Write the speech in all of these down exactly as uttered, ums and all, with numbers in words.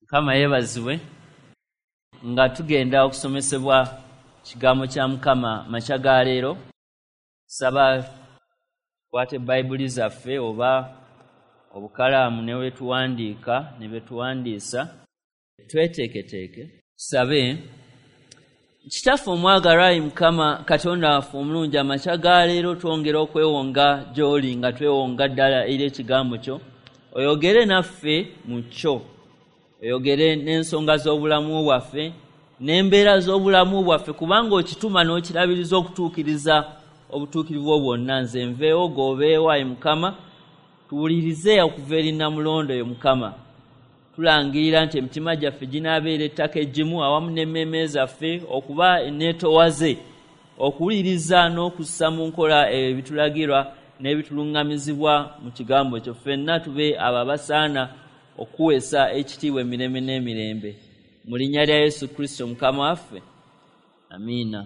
Mukama yebazibwe nga tugenda okusomesebwa kigambo kya Mukama makya ga leero. Saba kwate Bayibuli zaffe oba obukalaamu ne wetuwandiika ne betuwandiisa tweteeketeeke tusabe. Kitaffe omwagalwa Mukama Katonda waffe omulungi, amakya ga leero twongera okwewonga gy'oli nga twewonga ddala eri ekigambo kyo. Oyogere naffe mu kyo, oyogere n'ensonga z'obulamu bwaffe n'embeera z'obulamu bwaffe, kubanga okituma n'okirabiriza okutuukiriza obutuukirivu bwonna. Nze nveewo g'obeewo Ayi Mukama, tuwulirize okuva eri Namulondo yo Mukama. Tulangirira nti emitima gyaffe ginaabeera ettaka eggimu awamu n'emmeeme zaffe okuba eneetowaze okuwuliriza n'okussa mu nkola ebitulagirwa n'ebituluŋŋamizibwa mu kigambo kyo. Ffenna tube abo abasaana okuweesa ekitiibwa emirembe n'emirembe. Mu linnya lya Yesu Kristo Mukama waffe, amiina.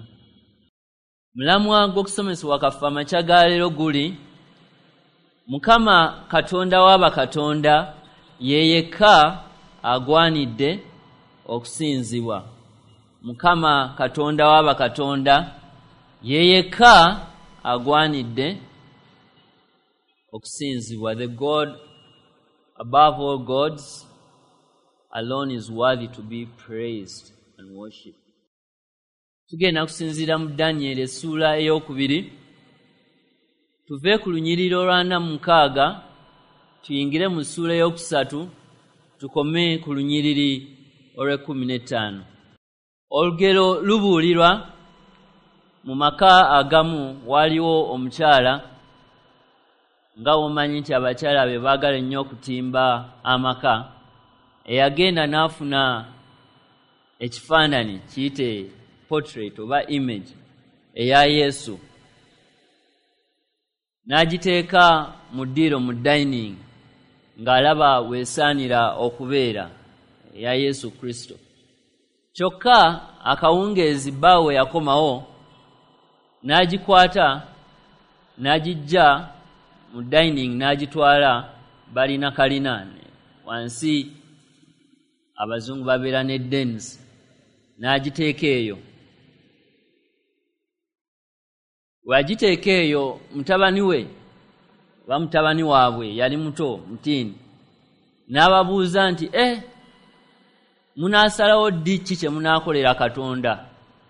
Mulamwa gw'okusomesebwa kaffe amakya ga leero guli Mukama Katonda w'abakatonda ye yekka agwanidde okusinzibwa. Mukama Katonda w'abakatonda ye yekka agwanidde okusinzibwa. The God above all gods alone is worthy to be praised and worshipped. Tugenda kusinziira mu Danyeri essuula ey'okubiri, tuve ku lunyiriri olw'ana mu mukaaga tuyingire mu ssuula ey'okusatu tukome ku lunyiriri olw'ekkumi n'ettaano. Olugero lubuulirwa mu maka agamu waaliwo omukyala, nga womanyi nti abakyala be baagala ennyo okutimba amaka, eyagenda n'afuna ekifaananyi kiyite portrait oba image eya Yesu, n'agiteeka mu ddiiro mu dining ng'alaba weesaanira okubeera eya Yesu Kristo. Kyokka akawungeezi bbaawe yakomawo n'agikwata n'agijja mu dining n'agitwala balina kalina wansi, abazungu babeera ne dens, n'agiteeka eyo. Wagiteeka eyo mutabani we oba mutabani waabwe yali muto mutiini, n'ababuuza nti eh munaasalawo ddi ki kye munaakolera Katonda?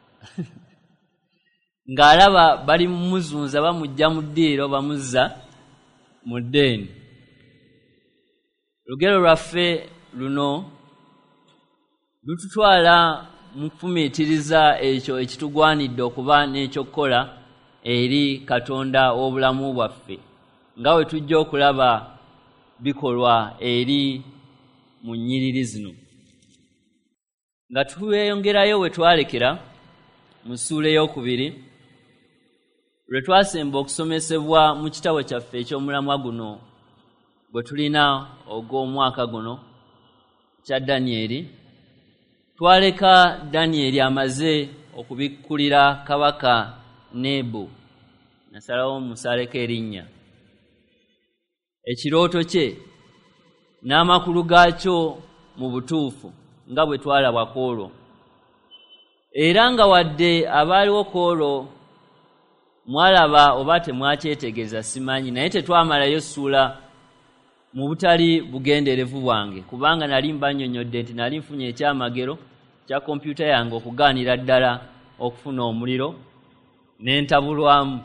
ng'alaba bali mumuzunza bamujja mu ddiiro bamuzza mu ddeeni. Olugero lwaffe luno lututwala mu kufumiitiriza ekyo ekitugwanidde okuba n'ekyokukola eri Katonda w'obulamu bwaffe, nga we tujja okulaba bikolwa eri mu nnyiriri zino. Nga tweyongerayo we twalekera mu ssuula ey'okubiri, lwe twasemba okusomesebwa mu kitabo kyaffe eky'omulamwa guno gwe tulina ogw'omwaka guno kya Danyeri. Twaleka Danyeri amaze okubikkulira kabaka Nebu, nasalawo musaleko erinnya, ekirooto kye n'amakulu gaakyo mu butuufu nga bwe twalabwa kwolwo. Era nga wadde abaaliwo kwolwo mwalaba oba temwakyetegeeza simanyi, naye tetwamalayo ssuula mu butali bugenderevu bwange, kubanga nali mbannyonnyodde nti nali nfunye ekyamagero kya kompyuta yange okugaanira ddala okufuna omuliro n'entabulwamu.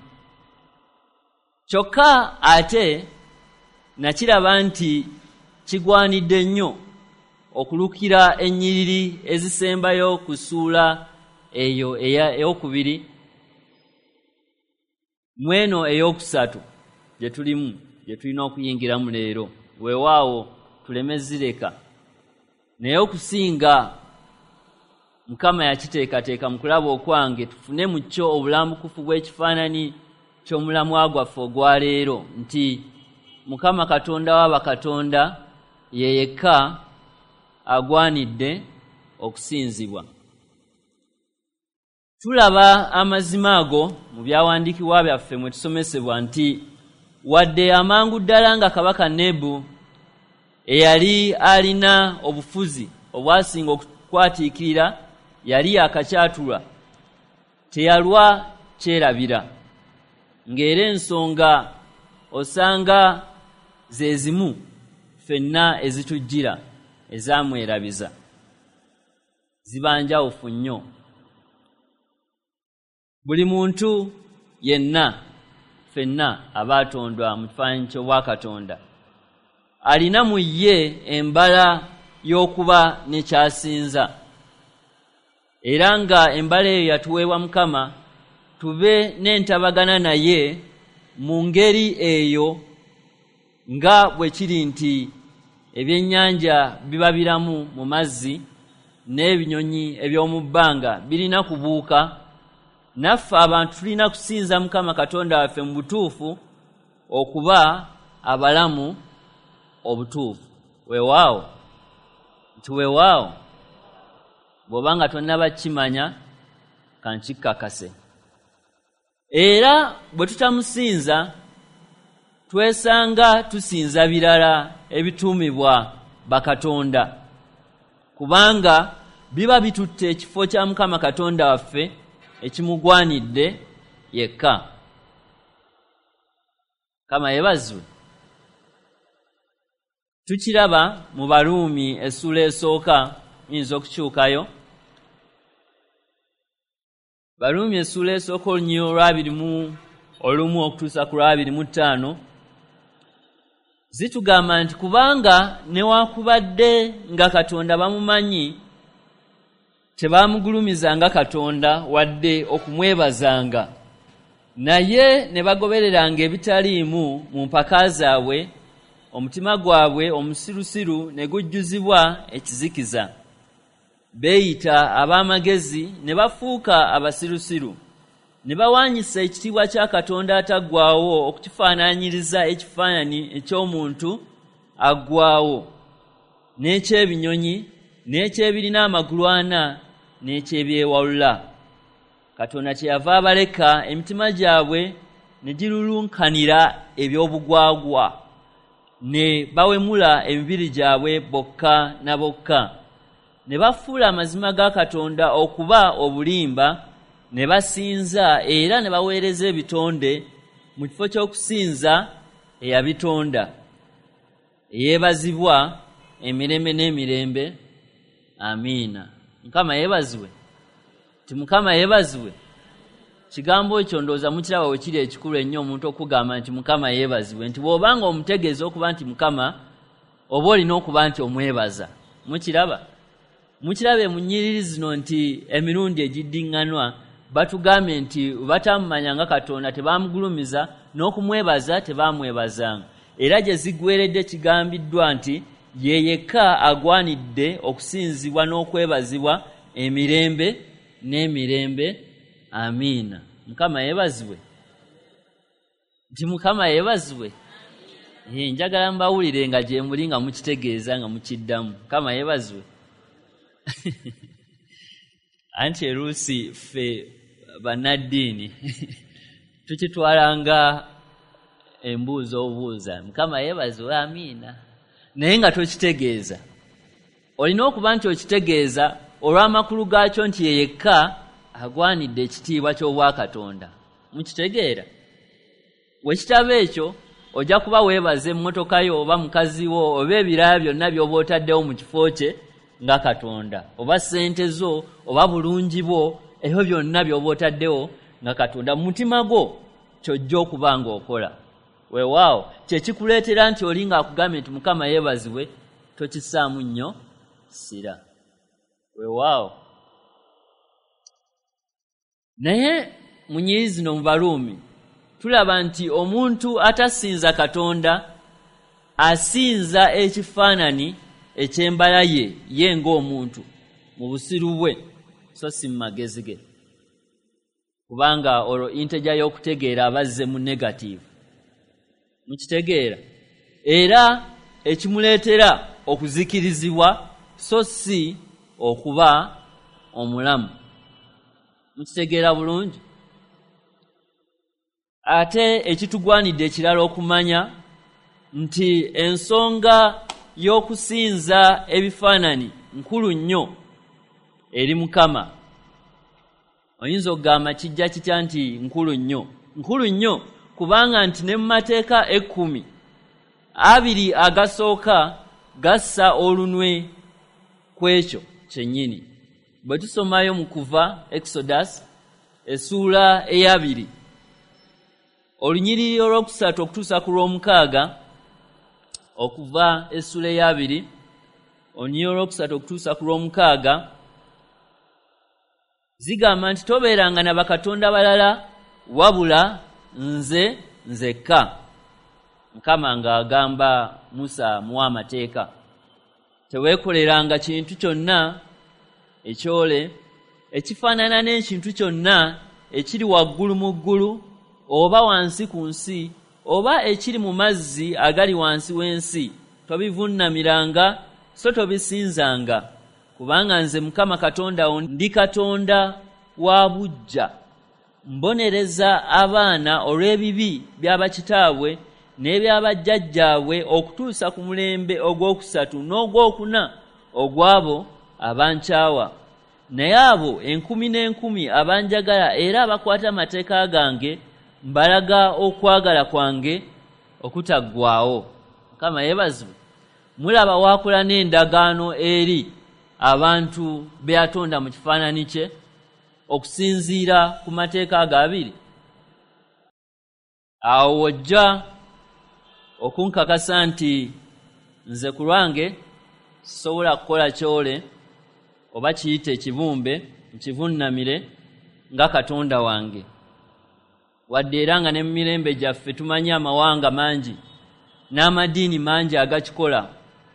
Kyokka ate nakiraba nti kigwanidde nnyo okulukira ennyiriri ezisembayo ku ssuula eyo ey'okubiri mweno ey'okusatu gye tulimu, gye tulina okuyingiramu leero. Weewaawo tuleme zireka, naye okusinga Mukama yakiteekateeka mu kulaba okwange tufune mu kyo obulambukufu bw'ekifaananyi ky'omulamwa gwaffe ogwa leero, nti Mukama Katonda w'abakatonda ye yekka agwanidde okusinzibwa. Tulaba amazima ago mu byawandiikibwa byaffe mwe tusomesebwa nti wadde amangu ddala nga kabaka Nebu eyali alina obufuzi obwasinga okukwatiikirira yali akakyatulwa teyalwa kyerabira ng'era ensonga osanga ze zimu ffenna ezitujjira ezamwerabiza zibanjawufu nnyo. Buli muntu yenna ffenna abaatondwa mu kifaananyi ky'obwakatonda alina mu ye embala y'okuba n'ekyasinza, era nga embala eyo yatuweebwa Mukama tube n'entabagana naye mu ngeri eyo nga bwe kiri nti ebyennyanja biba biramu mu mazzi n'ebinyonyi eby'omu bbanga birina kubuuka, naffe abantu tulina kusinza Mukama Katonda waffe mu butuufu okuba abalamu obutuufu. Weewaawo nti weewaawo bw'obanga tonnaba kimanya kankikakase. Era bwe tutamusinza twesanga tusinza birala ebituumibwa bakatonda, kubanga biba bitutte ekifo kya Mukama Katonda waffe ekimugwanidde yekka. Kama yebazwe. Tukiraba mu Baruumi essula esooka, yinza okukyukayo. Baruumi essula esooka olunyiriri olwabiri mu olumu okutuusa ku lwabiri mu ttaano zitugamba nti kubanga newakubadde nga Katonda bamumanyi tebaamugulumizanga Katonda wadde okumwebazanga, naye ne bagobereranga ebitaliimu mu mpaka zaabwe, omutima gwabwe omusirusiru ne gujjuzibwa ekizikiza. Beeyita ab'amagezi ne bafuuka abasirusiru, ne bawaanyisa ekitiibwa kya Katonda ataggwaawo okukifaanaanyiriza ekifaananyi eky'omuntu aggwaawo, n'eky'ebinyonyi, n'ekyebirina amagulu ana, n'ekyebyewalula. Katonda kyeyava abaleka emitima gyabwe ne girulunkanira eby'obugwagwa, ne bawemula emibiri gyabwe bokka na bokka, ne bafuula amazima ga Katonda okuba obulimba, ne basinza era ne baweereza ebitonde mu kifo ky'okusinza eyabitonda, eyeebazibwa emirembe n'emirembe. Amiina. Mukama yeebazibwe. Ti Mukama yeebazibwe. Kigambo ekyo ndowooza mukiraba we kiri ekikulu ennyo omuntu okugamba nti Mukama yeebazibwe, nti bw'obanga omutegeeza okuba nti Mukama oba olina okuba nti omwebaza. Mukiraba? Mukirabe mu nnyiriri zino nti emirundi egiddiŋŋanwa batugambye nti batamumanyanga Katonda tebaamugulumiza, n'okumwebaza tebaamwebazanga. Era gye ziggweredde kigambiddwa nti ye yekka agwanidde okusinzibwa n'okwebazibwa emirembe n'emirembe. Amiina. Mukama yeebazibwe. Nti Mukama yeebazibwe. Njagala mbawulire nga gye muli nga mukitegeeza nga mukiddamu. Mukama yeebazibwe. Anti eruusi ffe bannaddiini tukitwalanga embuuzo obuuza Mukama yeebazibwe. Amiina. Naye nga tokitegeeza. Olina okuba nti okitegeeza olw'amakulu gaakyo nti ye yekka agwanidde ekitiibwa ky'obwakatonda. Mukitegeera? Wekitaba ekyo ojja kuba weebaza emmotoka yo oba mukazi wo oba ebirala byonna by'oba otaddewo mu kifo kye nga Katonda, oba ssente zo oba bulungi bwo, ebyo byonna by'oba otaddewo nga Katonda mu mutima gwo ky'ojja okuba ng'okola. Weewaawo kyekikuleetera nti oli ng'akugambye nti Mukama yeebazibwe tokissaamu nnyo ssira. Weewaawo. Naye mu nnyiri zino mu Baruumi tulaba nti omuntu atasinza Katonda asinza ekifaananyi eky'embala ye ye ng'omuntu mu busiru bwe, so si mu magezi ge, kubanga olwo inteja y'okutegeera abazze mu negatiivu. Mukitegeera? Era ekimuleetera okuzikirizibwa so si okuba omulamu. Mukitegeera bulungi? Ate ekitugwanidde ekirala okumanya nti ensonga y'okusinza ebifaananyi nkulu nnyo eri Mukama. Oyinza okugamba kijja kitya nti nkulu nnyo? Nkulu nnyo kubanga nti ne mu mateeka ekkumi abiri agasooka gassa olunwe kwekyo kyennyini. Bwe tusomayo mu Kuva, Exodus essuula eyabiri olunyiriri olwokusatu okutuusa ku lw'omukaaga, Okuva essuula eyabiri olunyiriri olwokusatu okutuusa ku lw'omukaaga, zigamba nti tobeeranga na bakatonda balala wabula nze nzekka. Mukama ng'agamba Musa mu amateeka, teweekoleranga kintu kyonna ekyole ekifaanana n'ekintu kyonna ekiri waggulu mu ggulu oba wansi ku nsi oba ekiri mu mazzi agali wansi w'ensi. Tobivuunamiranga so tobisinzanga, kubanga nze Mukama Katonda wo ndi Katonda wa buggya, mbonereza abaana olw'ebibi by'abakitaabwe n'eby'abajjajjaabwe okutuusa ku mulembe ogwokusatu n'ogwokuna ogw'abo abankyawa. Naye abo enkumi n'enkumi abanjagala era abakwata amateeka gange mbalaga okwagala kwange okutaggwaawo. Mukama yeebazibwe. Mulaba waakola n'endagaano eri abantu be yatonda mu kifaananyi kye okusinziira ku mateeka ago abiri. Awo wojja okunkakasa nti nze ku lwange sisobola kukola kyole oba kiyite ekibumbe nkivunnamire nga Katonda wange. Wadde era nga ne mu mirembe gyaffe tumanyi amawanga mangi n'amadiini mangi agakikola,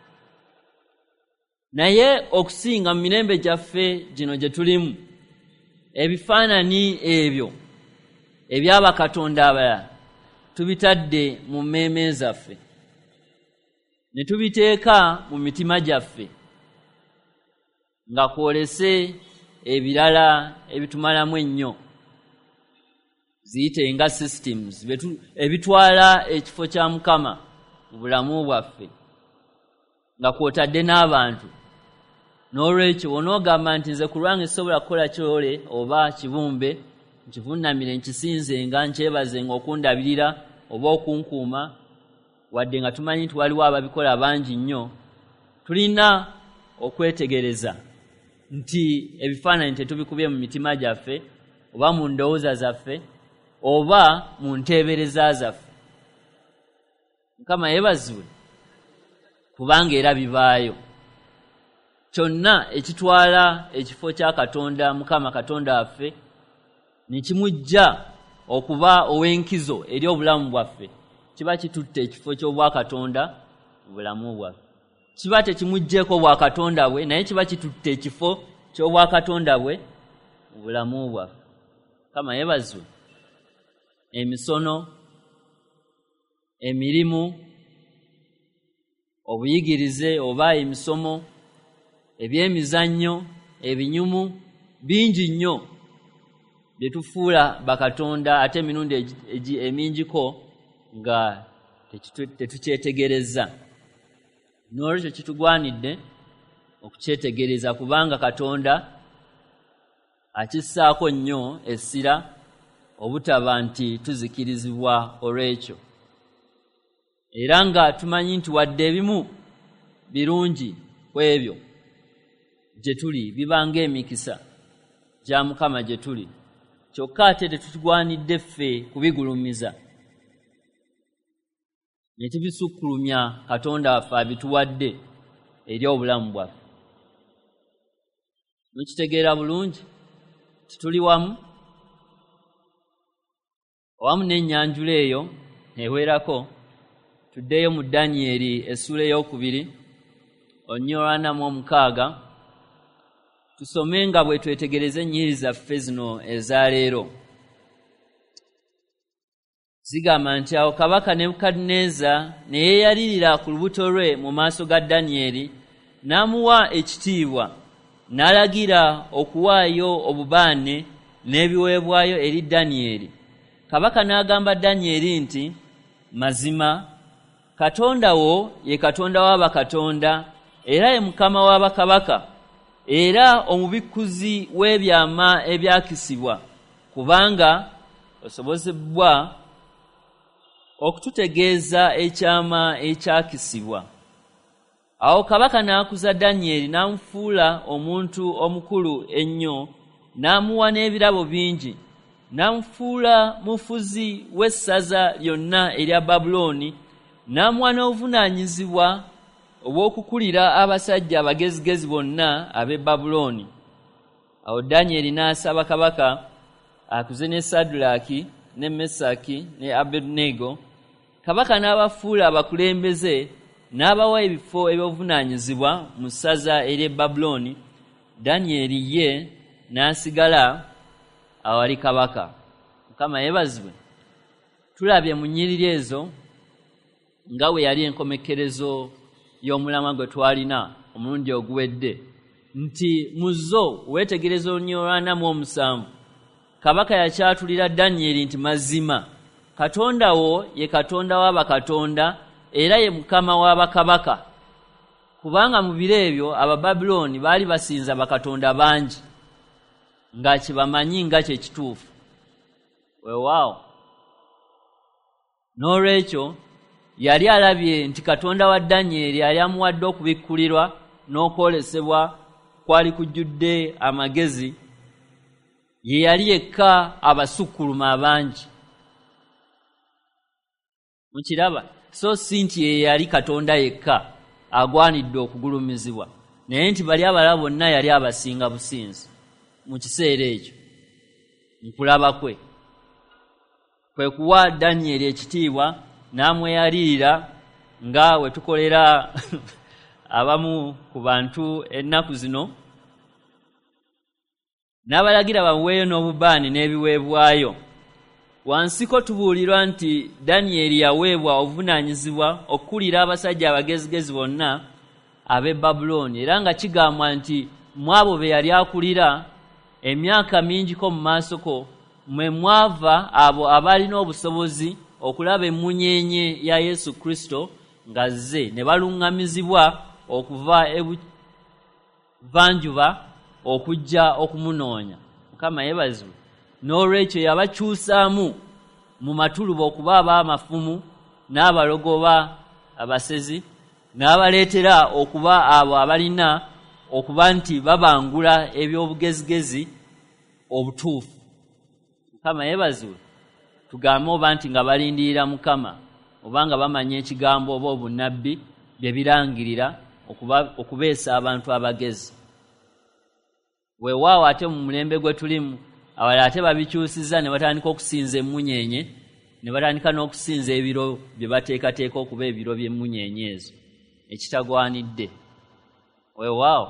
naye okusinga mu mirembe gyaffe gino gye tulimu ebifaananyi ebyo eby'abakatonda abalala tubitadde mu mmeeme zaffe ne tubiteeka mu mitima gyaffe nga kwolese ebirala ebitumalamu ennyo, ziyite nga systems ebitwala ekifo kya Mukama mu bulamu bwaffe, nga kwotadde n'abantu. N'olwekyo onoogamba nti nze ku lwange sisobola kukola kyole oba kibumbe nkivunnamire nkisinzenga nkyebazenga okundabirira oba okunkuuma, wadde nga tumanyi nti waliwo ababikola bangi nnyo, tulina okwetegereza nti ebifaananyi tetubikubye mu mitima gyaffe oba mu ndowooza zaffe oba mu nteebereza zaffe. Mukama yeebazibwe kubanga era bivaayo. Kyonna ekitwala ekifo kya Katonda Mukama Katonda waffe ne kimujja okuba ow'enkizo eri obulamu bwaffe, kiba kitutte ekifo ky'obwakatonda mu bulamu bwaffe. Kiba tekimugjeeko bwakatonda bwe, naye kiba kitutte ekifo ky'obwakatonda bwe mu bulamu bwaffe. Mukama yeebazibwe. Emisono, emirimu, obuyigirize oba emisomo, ebyemizannyo, ebinyumu bingi nnyo bye tufuula bakatonda ate emirundi emingiko nga tetukyetegereza. N'olwekyo kitugwanidde okukyetegereza kubanga Katonda akissaako nnyo essira obutaba nti tuzikirizibwa olw'ekyo. Era nga tumanyi nti wadde ebimu birungi ku ebyo gye tuli bibanga emikisa gya Mukama gye tuli, kyokka ate tetutugwanidde ffe kubigulumiza ne tubisukkulumya Katonda waffe abituwadde eri obulamu bwaffe. Mukitegeera bulungi tituli wamu awamu n'ennyanjula eyo ewerako. Tuddeyo mu Danyeri essuula ey'okubiri olunyiriri olw'ana mu omukaaga tusome nga bwe twetegereza ennyiriri zaffe zino eza leero. Zigamba nti awo kabaka Nebukadduneeza ne yeeyalirira ku lubuto lwe mu maaso ga Danyeri n'amuwa ekitiibwa, n'alagira okuwaayo obubaane n'ebiweebwayo eri Danyeri. Kabaka n'agamba Danyeri nti, mazima Katonda wo ye Katonda w'abakatonda era ye mukama w'abakabaka era omubikuzi w'ebyama ebyakisibwa kubanga osobozebwa okututegeeza ekyama ekyakisibwa. Awo kabaka n'akuza Danyeri n'amufuula omuntu omukulu ennyo n'amuwa n'ebirabo bingi n'amufuula mufuzi w'essaza lyonna erya Babulooni n'amuwa n'obuvunaanyizibwa obw'okukulira abasajja abagezigezi bonna ab'e Babulooni. Awo Danyeri n'asaba kabaka akuze ne Sadulaaki ne Mesaki ne Abeduneego. Kabaka n'abafuula abakulembeze n'abawa ebifo eby'obuvunaanyizibwa mu ssaza ery'e Babulooni. Danyeri ye n'asigala awali kabaka. Mukama yeebazibwe. Tulabye mu nnyiriri ezo nga bwe yali enkomekerezo y'omulamwa gwe twalina omulundi oguwedde nti mu zo weetegereza olunyiriri olw'ana mu omusanvu kabaka yakyatulira Danyeri nti mazima Katonda wo ye Katonda w'abakatonda era ye mukama w'abakabaka, kubanga mu biro ebyo Abababulooni baali basinza bakatonda bangi nga kibamanyi nga kye kituufu. Weewaawo n'olwekyo yali alabye nti Katonda wa Danyeri yali amuwadde okubikkulirwa n'okwolesebwa kwali kujjudde amagezi, ye yali yekka abasukkuluma abangi. Mukiraba? So si nti ye yali Katonda yekka agwanidde okugulumizibwa, naye nti bali abalala bonna yali abasinga businzi mu kiseera ekyo. Nkulaba kwe kwe kuwa Danyeri ekitiibwa n'amweyalirira nga we tukolera abamu ku bantu ennaku zino, n'abalagira baweeyo n'obubaani n'ebiweebwayo. Wansiko tubuulirwa nti Danyeri yaweebwa obuvunaanyizibwa okukulira abasajja abagezigezi bonna ab'e Babulooni, era nga kigambwa nti mu abo be yali akulira emyaka mingiko mu maasoko mwe mwava abo abaalina obusobozi okulaba emmunyeenye ya Yesu Kristo nga zze ne baluŋŋamizibwa okuva ebuvanjuba okujja okumunoonya. Mukama yeebazibwe. N'olwekyo yabakyusaamu mu matuluba okuba ab'amafumu n'abalogoba abasezi, n'abaleetera okuba abo abalina okuba nti babangula eby'obugezigezi obutuufu. Mukama yeebazibwe. Tugambe oba nti nga balindirira Mukama oba nga bamanya ekigambo oba obunnabbi bye birangirira okubeesa abantu abagezi. Weewaawo ate mu mulembe gwe tulimu awala ate babikyusiza ne batandika okusinza emmunyeenye, ne batandika n'okusinza ebiro bye bateekateeka okuba ebiro by'emmunyeenye ezo, ekitagwanidde. Weewaawo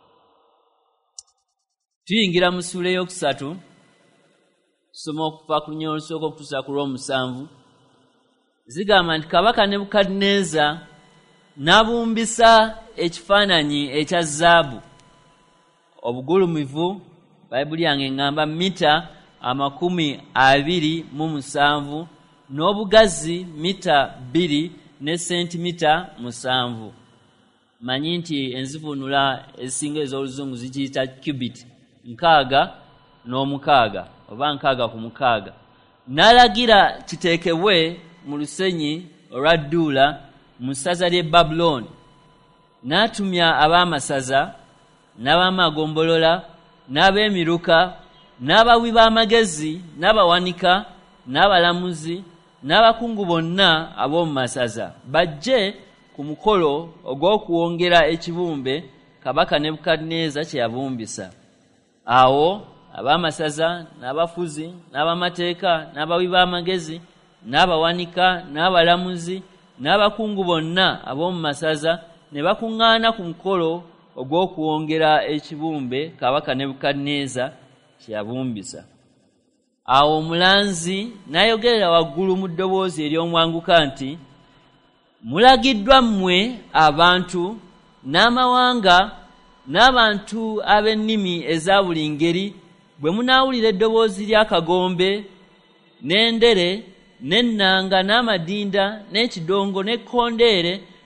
tuyingira mu ssuula ey'okusatu, tusoma okuva ku lunyiriri olusooka okutuusa ku lw'omusanvu. Zigamba nti kabaka Nebukadduneeza n'abumbisa ekifaananyi ekya zaabu obugulumivu, Bayibuli yange eŋŋamba mita amakumi abiri mu musanvu n'obugazi mita bbiri ne sentimita musanvu. Manyi nti enzivunula ezisinga ez'oluzungu zikiyita cubit nkaaga n'omukaaga oba nkaaga ku mukaaga. N'alagira kiteekebwe mu lusenyi olwa Dduula mu ssaza ly'e Babulooni. N'atumya ab'amasaza n'ab'amagombolola n'ab'emiruka n'abawi b'amagezi n'abawanika n'abalamuzi n'abakungu bonna ab'omu masaza bajje ku mukolo ogw'okuwongera ekibumbe kabaka Nebukadduneeza kye yabumbisa. Awo ab'amasaza n'abafuzi n'abamateeka n'abawi b'amagezi n'abawanika n'abalamuzi n'abakungu bonna ab'omu masaza ne bakuŋŋaana ku mukolo ogw'okuwongera ekibumbe kabaka Nebukadduneeza kye yabumbisa. Awo omulanzi n'ayogerera waggulu mu ddoboozi ery'omwanguka nti, mulagiddwa mmwe abantu n'amawanga n'abantu ab'ennimi eza buli ngeri bwe munaawulira eddoboozi ly'akagombe n'endere n'ennanga n'amadinda n'ekidongo n'ekkondeere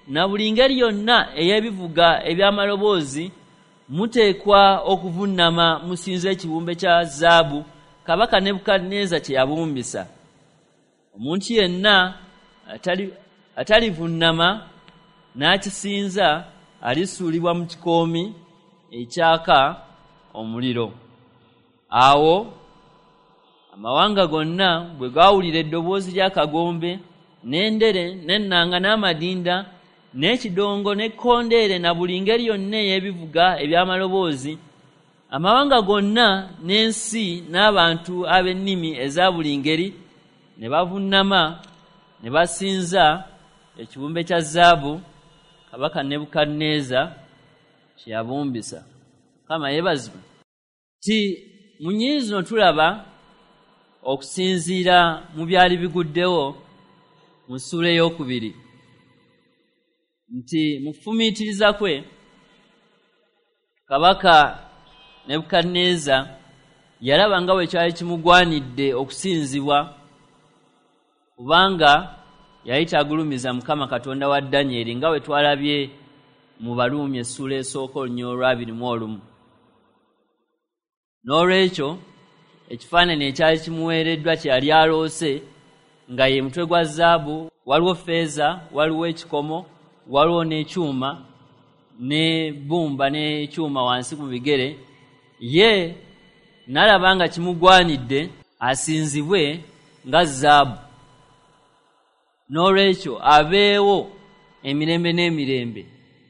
na buli ngeri yonna ey'ebivuga eby'amaloboozi muteekwa okuvunnama musinze ekibumbe kya zaabu kabaka Nebukadneeza kye yabumbisa. Omuntu yenna atali atalivunnama n'akisinza alisuulibwa mu kikoomi ekyaka omuliro. Awo amawanga gonna bwe gaawulira eddoboozi ly'akagombe n'endere n'ennanga n'amadinda n'ekidongo n'ekkondeere na buli ngeri yonna ey'ebivuga eby'amaloboozi, amawanga gonna n'ensi n'abantu ab'ennimi eza buli ngeri ne bavunnama ne basinza ekibumbe kya zaabu kabaka Nebukadneeza kye yabumbisa. Kama yeebazibwe. Ti mu nnyiri zino tulaba okusinziira mu byali biguddewo mu ssuula ey'okubiri nti mu kufumiitiriza kwe kabaka Nebukadneeza yalaba nga bwe kyali kimugwanidde okusinzibwa kubanga yali tagulumiza Mukama Katonda wa Danyeri nga bwe twalabye mu Baluumi essuula esooka olunya olwabiri mu olumu. N'olwekyo ekifaananyi ekyali kimuweereddwa kye yali aloose nga ye mutwe gwa zaabu, waliwo ffeeza, waliwo ekikomo, waliwo n'ekyuma n'ebbumba n'ekyuma wansi ku bigere, ye n'alaba nga kimugwanidde asinzibwe nga zaabu. N'olwekyo abeewo emirembe n'emirembe,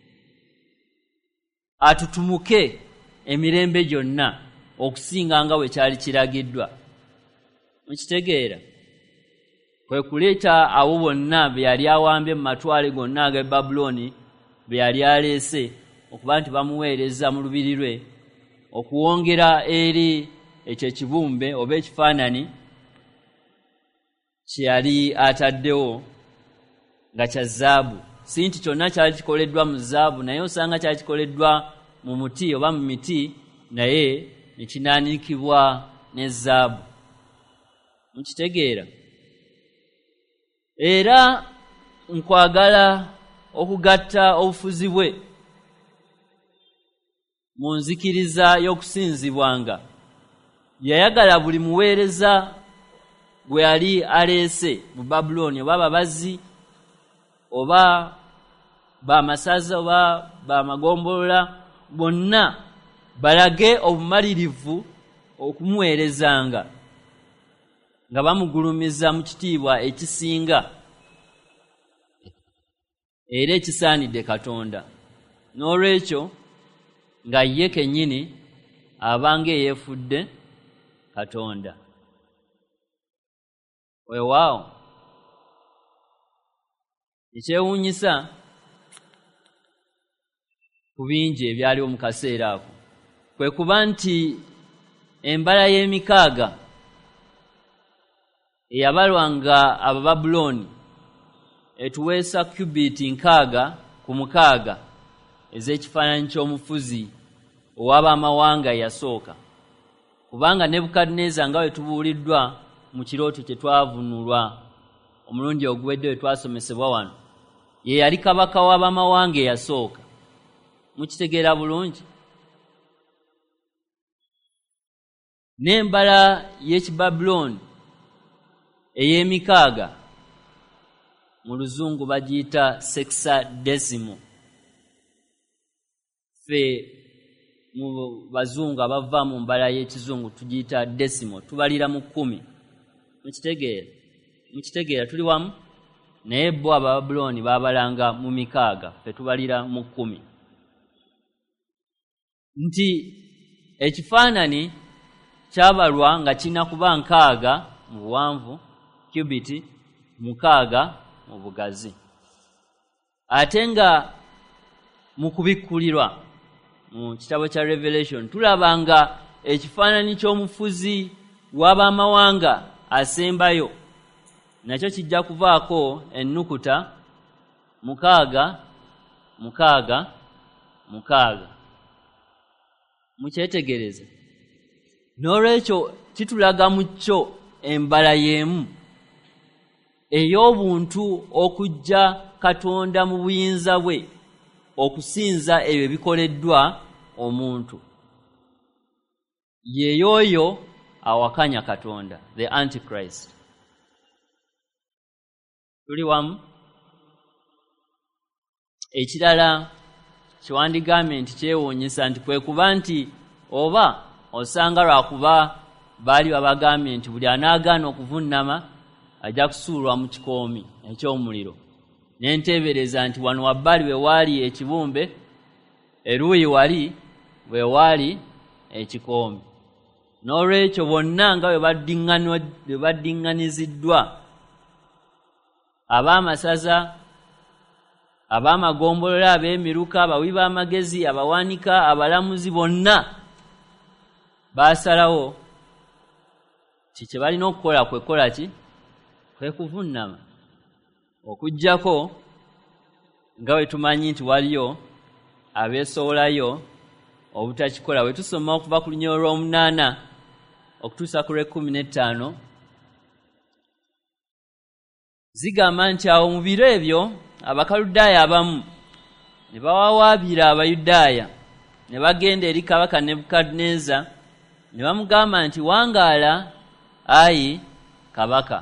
atutumuke emirembe gyonna okusinga nga bwe kyali kiragiddwa. Mukitegeera? Kwe kuleeta abo bonna be yali awambye mu matwale gonna ag'e Babulooni be yali aleese okuba nti bamuweereza mu lubiri lwe, okuwongera eri ekyo ekibumbe oba ekifaananyi kye yali ataddewo nga kya zaabu. Si nti kyonna kyali kikoleddwa mu zaabu, naye osanga kyali kikoleddwa mu muti oba mu miti, naye ne kinaanikibwa ne zaabu. Mukitegeera? Era nkwagala okugatta obufuzi bwe mu nzikiriza y'okusinzibwanga. Yayagala buli muweereza gwe yali aleese mu Babulooni, oba babazi oba bamasaza oba bamagombolola, bonna balage obumalirivu okumuweerezanga nga bamugulumiza mu kitiibwa ekisinga era ekisaanidde Katonda. N'olwekyo nga ye kennyini abanga eyeefudde Katonda. Weewaawo ekyewuunyisa ku bingi ebyaliwo mu kaseera ako kwe kuba nti embala y'emikaaga eyabalwanga Abababulooni etuweesa kubiti nkaaga ku mukaaga ez'ekifaananyi ky'omufuzi ow'abamawanga eyasooka. Kubanga Nebukadneeza nga bwe tubuuliddwa mu kirooto kye twavunulwa omulundi oguwedde we twasomesebwa wano, ye yali kabaka w'abamawanga eyasooka. Mukitegeera bulungi? N'embala y'Ekibabulooni ey'emikaaga mu Luzungu bagiyita sexadecimal. Ffe mu Bazungu abava mu mbala y'Ekizungu tugiyita decimal, tubalira mu kkumi. Mukitegeera? Mukitegeera tuli wamu? Naye bo Abababulooni baabalanga mu mikaaga, ffe tubalira mu kkumi. Nti ekifaananyi kyabalwa nga kirina kuba nkaaga mu buwanvu, kubiti mukaaga mu bugazi. Ate nga mu kubikkulirwa mu kitabo kya Revelation tulaba nga ekifaananyi ky'omufuzi w'abamawanga asembayo nakyo kijja kuvaako ennukuta mukaaga mukaaga mukaaga. Mukyetegereze? N'olwekyo kitulaga mu kyo embala y'emu ey'obuntu okujja Katonda mu buyinza bwe okusinza ebyo bikoleddwa omuntu. Yeyoyo awakanya Katonda, the Antichrist. Tuli wamu? Ekirala kiwandigambye nti kyewuunyisa nti kwe kuba nti oba osanga lwakuba baali babagambye nti buli anaagaana okuvunnama ajja kusuulwa mu kikoomi eky'omuliro. Nenteebereza nti wano wabbali we waali ekibumbe, eruuyi wali we waali ekikoomi. N'olwekyo bonna nga bwe baddiŋŋaniziddwa, ab'amasaza, ab'amagombolola, ab'emiruka, abawi b'amagezi, abawanika, abalamuzi, bonna baasalawo ti kye balina okukola kwe kola ki? Kwe kuvunnama. Okuggyako nga bwe tumanyi nti waliyo abeesowolayo obutakikola. Bwe tusoma okuva ku lunyolo lw'omunaana okutuusa ku lw'ekkumi n'ettaano, zigamba nti awo mu biro ebyo Abakaludaaya abamu ne bawawaabira Abayudaaya, ne bagenda eri kabaka Nebukadneeza ne bamugamba nti, wangaala, ayi kabaka.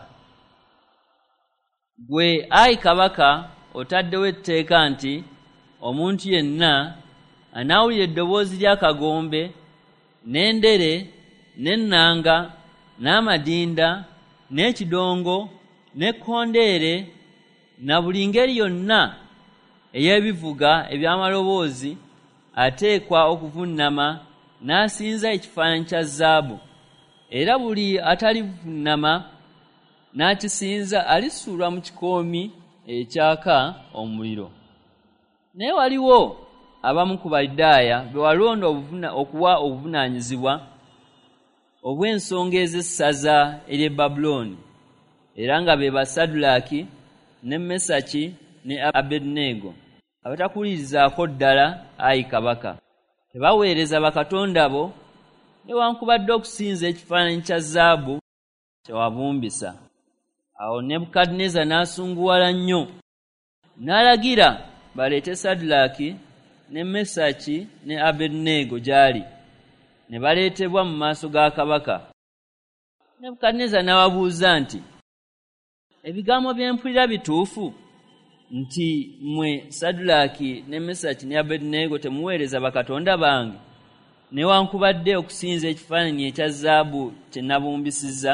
Gwe ayi kabaka otaddewo etteeka nti omuntu yenna anaawulira eddoboozi ly'akagombe n'endere n'ennanga n'amadinda n'ekidongo n'ekkondeere na buli ngeri yonna ey'ebivuga eby'amaloboozi ateekwa okuvunnama n'asinza ekifaananyi kya zaabu, era buli atalivunnama n'akisinza alisuulwa mu kikoomi ekyaka omuliro. Naye waliwo abamu ku Bayudaaya be walonda okuwa obuvunaanyizibwa obw'ensonga ez'essaza ery'e Babulooni, era nga be Basadulaaki ne Mesaki ne Abeduneego, abatakulirizaako ddala ayi kabaka. Tebaweereza bakatonda bo newankubadde okusinza ekifaananyi kya zaabu kye wabumbisa. Awo Nebukadneeza n'asunguwala nnyo, n'alagira baleete Sadulaaki ne Mesaki ne Abeduneego gy'ali, ne baleetebwa mu maaso ga kabaka. Nebukadneeza n'ababuuza nti, ebigambo bye mpulira bituufu nti mmwe Sadulaaki ne Mesaki ne Abeduneego temuweereza bakatonda bange newankubadde okusinza ekifaananyi ekya zaabu kye nabumbisizza?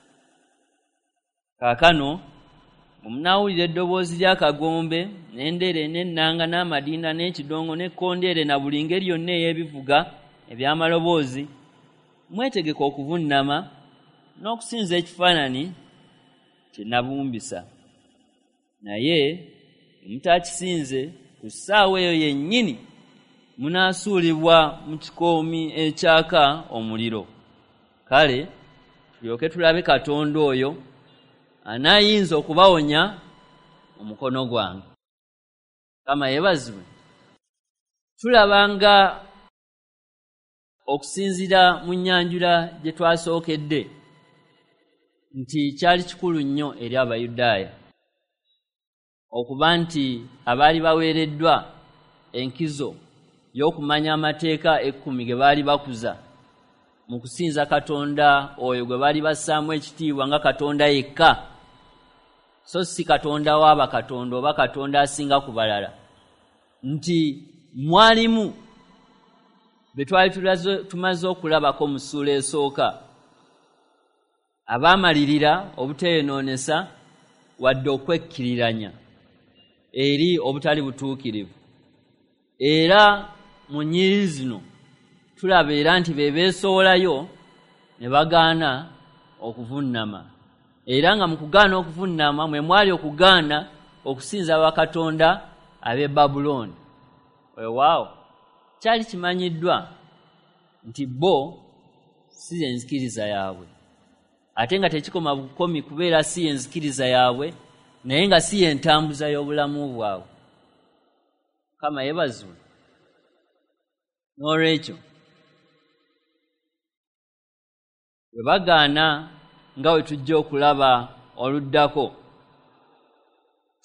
Kaakano omunaawulira eddoboozi ly'akagombe n'endere n'ennanga n'amadinda n'ekidongo n'ekkondeere na buli ngeri yonna ey'ebivuga eby'amaloboozi, mwetegeka okuvunnama n'okusinza ekifaananyi kye nabumbisa. Naye mutakisinze, ku ssaawa eyo yennyini munaasuulibwa mu kikoomi ekyaka omuliro. Kale tulyoke tulabe Katonda oyo anaayinza okubawonya omukono gwange. Kama yeebazibwe. Tulabanga okusinzira mu nnyanjula gye twasookedde nti kyali kikulu nnyo eri Abayudaaya okuba nti abaali baweereddwa enkizo y'okumanya amateeka ekkumi ge baali bakuza mu kusinza Katonda oyo gwe baali bassaamu ekitiibwa nga Katonda yekka, so si Katonda wa bakatonda oba Katonda asinga ku balala, nti mwalimu be twali tumaze okulabako mu ssuula esooka, abaamalirira obuteyonoonesa wadde okwekkiriranya eri obutali butuukirivu. Era mu nnyiriri zino tulaba era nti be beesowolayo ne bagaana okuvunnama, era nga mu kugaana okuvunnama mwe mwali okugaana okusinza bakatonda ab'e Babulooni. Weewaawo kyali kimanyiddwa nti bo si enzikiriza yaabwe, ate nga tekikoma bukomi kubeera si enzikiriza yaabwe, naye nga si yentambuza y'obulamu bwabwe. Kama yeebazibwe. N'olwekyo bwe bagaana nga bwe tujja okulaba oluddako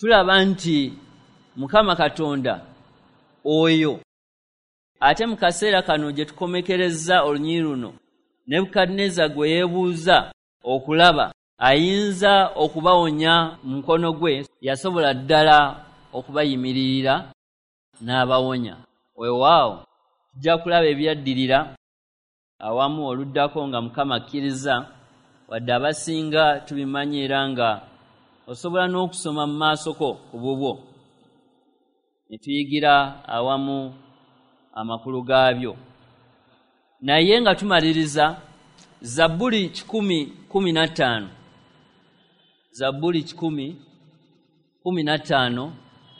tulaba nti Mukama Katonda oyo ate mu kaseera kano gye tukomekereza olunyiri luno Nebukadneza gwe yeebuuza okulaba ayinza okubawonya mu mukono gwe yasobola ddala okubayimiririra n'abawonya. Weewaawo tujja kulaba ebyaddirira awamu oluddako nga Mukama akkiriza wadde abasinga tubimanyi era nga osobola n'okusoma mu maasoko ku bubwo ne tuyigira awamu amakulu gaabyo. Naye nga tumaliriza Zabbuli kikumi kumi na ttaano Zabbuli kikumi kumi na ttaano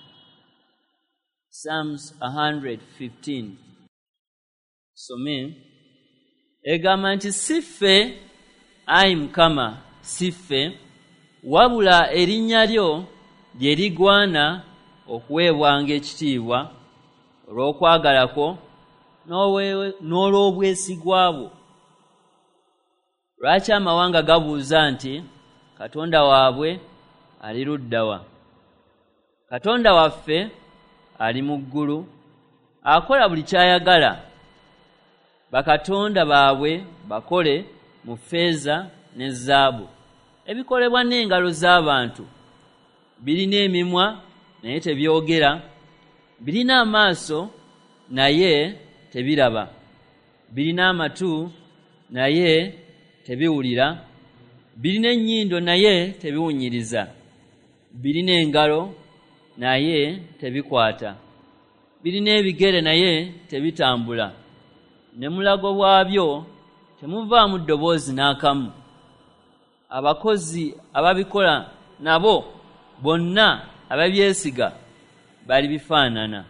Psalms one fifteen some egamba nti siffe ayi Mukama siffe wabula erinnya lyo lye ligwana okuweebwanga ekitiibwa olw'okwagala kwo n'olw'obwesigwa bwo. Lwaki amawanga gabuuza nti Katonda waabwe ali ludda wa? Katonda waffe ali mu ggulu akola buli ky'ayagala. Bakatonda baabwe bakole mu ffeeza ne zaabu ebikolebwa n'engalo z'abantu. Birina emimwa naye tebyogera, birina amaaso naye tebiraba, birina amatu naye tebiwulira, birina ennyindo naye tebiwunyiriza, birina engalo naye tebikwata, birina ebigere naye tebitambula, ne mulago bwabyo temuvaamu ddoboozi n'akamu. Abakozi ababikola nabo bonna ababyesiga bali bifaanana.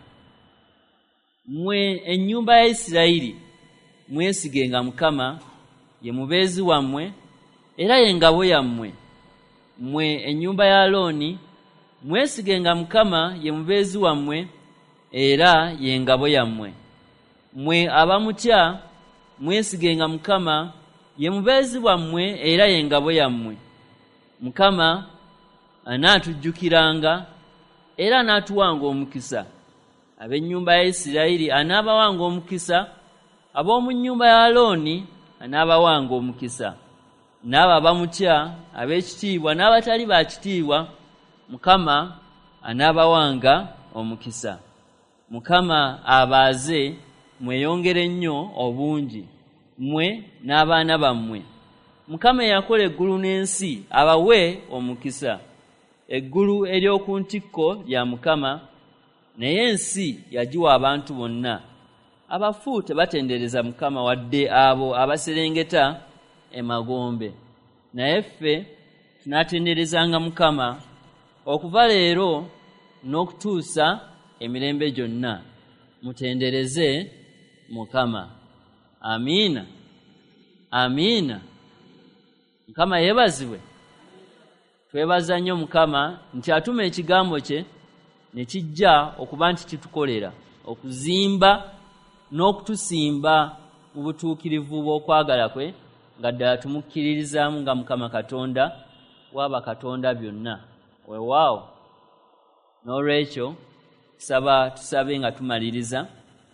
Mmwe ennyumba ya Isirayiri mwesigenga Mukama ye mubeezi wammwe era ye ngabo yammwe. Mmwe ennyumba ya Alooni mwesigenga Mukama ye mubeezi wammwe era ye ngabo yammwe. Mmwe abamutya mwesigenga Mukama ye mubeezi wammwe era ye ngabo yammwe. Mukama anaatujjukiranga era anaatuwanga omukisa. Ab'ennyumba ya Isirayiri anaabawanga omukisa, ab'omu nnyumba ya Alooni anaabawanga omukisa. N'abo abamutya ab'ekitiibwa n'abatali ba kitiibwa Mukama anaabawanga omukisa. Mukama abaaze mweyongere nnyo obungi mmwe n'abaana bammwe. Mukama yakola eggulu n'ensi abawe omukisa. Eggulu ery'oku ntikko lya Mukama naye ensi yagiwa abantu bonna. Abafu tebatendereza Mukama wadde abo abaserengeta emagombe. Naye ffe tunaatenderezanga Mukama okuva leero n'okutuusa emirembe gyonna. Mutendereze Mukama. Amiina. Amiina. Mukama yeebazibwe. Twebaza nnyo Mukama nti atuma ekigambo kye ne kijja okuba nti kitukolera okuzimba n'okutusimba mu butuukirivu bw'okwagala kwe nga ddala tumukkiririzaamu nga Mukama Katonda waba Katonda byonna. Weewaawo n'olwekyo tusaba tusabe nga tumaliriza.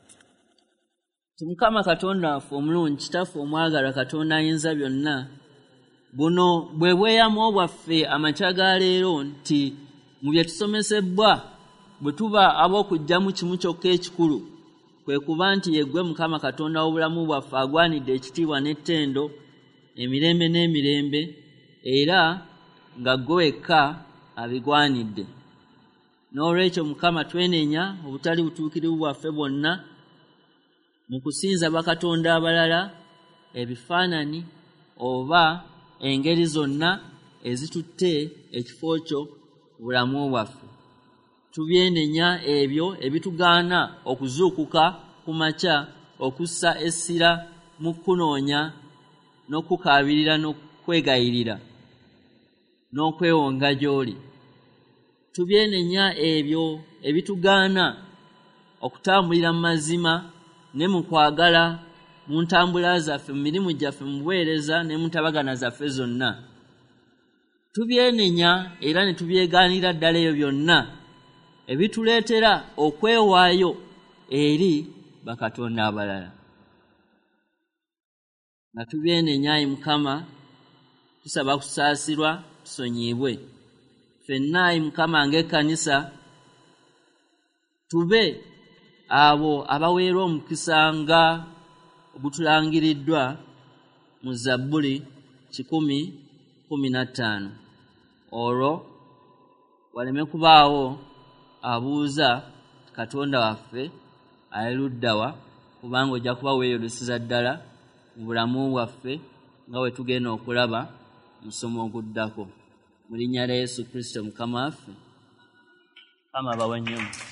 Mukama Katonda waffe omulungi, Kitaffe omwagalwa, Katonda ayinza byonna, buno bwe bweyamo bwaffe amakya ga leero nti mu bye tusomesebwa bwe tuba ab'okugyamu kimu kyokka ekikulu kwe kuba nti yeggwe Mukama Katonda w'obulamu bwaffe agwanidde ekitiibwa n'ettendo emirembe n'emirembe era nga ggwe wekka abigwanidde. N'olwekyo Mukama twenenya obutali butuukirivu bwaffe bwonna mu kusinza bakatonda abalala, ebifaanani oba engeri zonna ezitutte ekifo kyo bulamu bwaffe. Tubyenenya ebyo ebitugaana okuzuukuka ku makya, okussa essira mu kunoonya n'okukaabirira n'okwegayirira n'okwewonga gy'oli. Tubyenenya ebyo ebitugaana okutambulira mu mazima ne mu kwagala mu ntambula zaffe, mu mirimu gyaffe, mu buweereza ne mu ntabagana zaffe zonna. tubyenenya era ne tubyegaanira ddala ebyo byonna ebituleetera okwewaayo eri bakatonda abalala. Nga tubyenenya Ayi Mukama tusaba kusaasirwa tusonyiibwe. Ffenna Ayi Mukama ng'ekkanisa tube abo abaweerwa omukisa nga obutulangiriddwa mu Zabbuli kikumi kumi na ttaano. Olwo waleme kubaawo abuuza Katonda waffe ali luddawa, kubanga ojja kuba weeyoleseza ddala mu bulamu bwaffe nga bwe tugenda okulaba mu musomo oguddako. Mu linnya lya Yesu Kristo Mukama waffe, Mukama abawe nnyo.